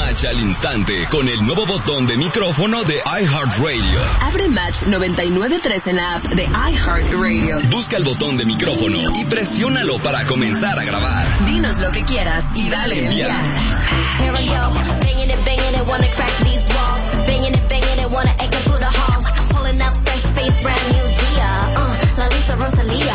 Match al instante con el nuevo botón de micrófono de iHeartRadio. Abre Match 99.3 en la app de iHeartRadio. Busca el botón de micrófono y presiónalo para comenzar a grabar. Dinos lo que quieras y dale enviar. Here we go, banging it, wanna crack these walls. Banging it, wanna egg it through the halls. Pulling up fresh face, brand new Gia. La Lisa Rosalia.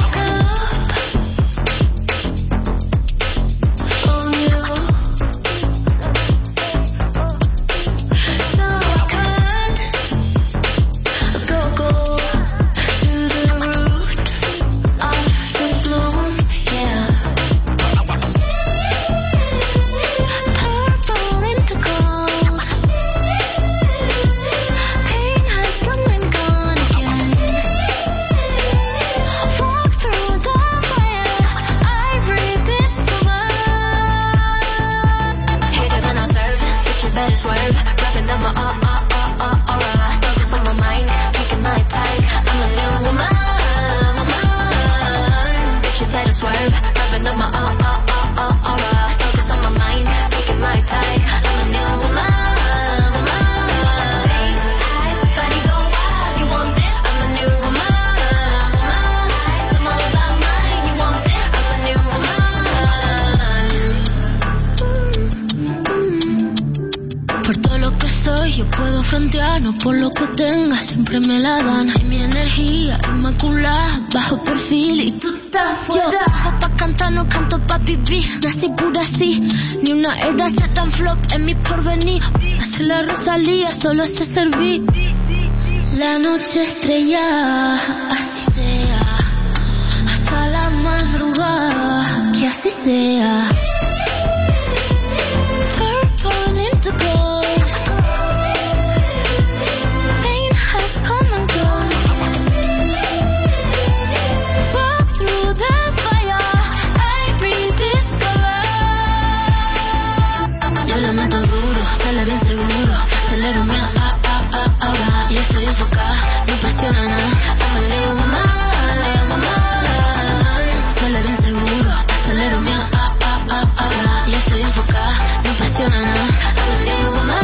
No por lo que tenga, siempre me la dan. Hay mi energía inmaculada, bajo perfil y tú estás fuera. Yo, pa' cantar no canto pa' vivir, nací pura así. Ni una era ser tan flop en mi porvenir. Hacer la Rosalía, solo sé servir. La noche estrella, así sea. Hasta la madrugada, que así sea. Purple into gold. Bien seguro, acelero mi ahora. Y estoy enfocada, no apasiona nada. I'm a little woman. Sale bien seguro, acelero mi ahora. Y estoy enfocada, no apasiona nada. I'm a little woman.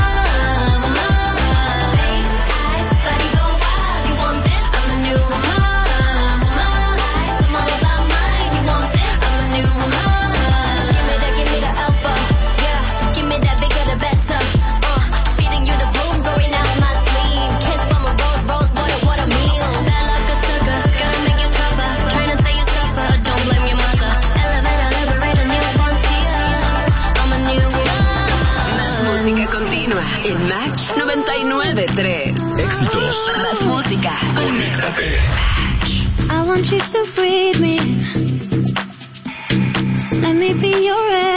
En Match 99.3. Éxitos. Más música. Conéctate. I want you to breathe me. Let me be your air.